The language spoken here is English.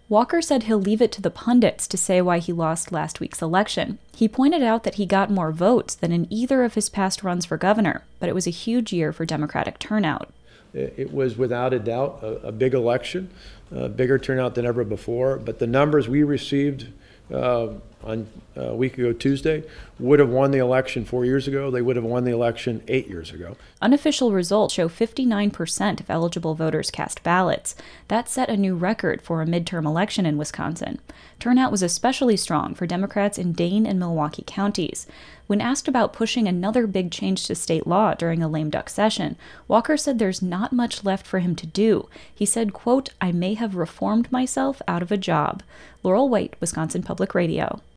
Walker said he'll leave it to the pundits to say why he lost last week's election. He pointed out that he got more votes than in either of his past runs for governor, but it was a huge year for Democratic turnout. It was without a doubt a big election, a bigger turnout than ever before, but the numbers we received on a week ago Tuesday would have won the election 4 years ago. They would have won the election 8 years ago. Unofficial results show 59% of eligible voters cast ballots. That set a new record for a midterm election in Wisconsin. Turnout was especially strong for Democrats in Dane and Milwaukee counties. When asked about pushing another big change to state law during a lame duck session, Walker said there's not much left for him to do. He said, quote, "I may have reformed myself out of a job." Laurel White, Wisconsin Public Radio.